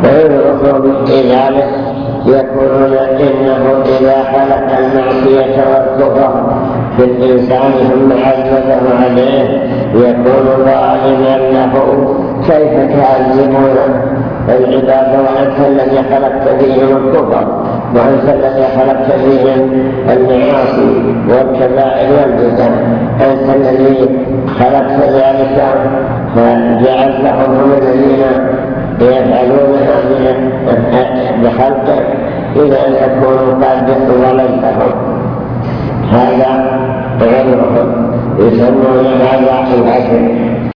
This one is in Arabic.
ويعرف في ذلك يقولون إنه إذا خلق المعصية والكفر في الإنسان ثم عذبه عليه يكون ظالما له. كيف تعذبون العباد وأنت الذي خلقت فيهم الكفر وأنت الذي خلقت فيهم المعاصي والكبائر والبدع؟ أنت الذي خلقت ذلك فجعلتهم هم الذين يفعلونها بخلقك، إذا تكون قد ظلمتهم. هذا غيرهم يسمون هذا العشر.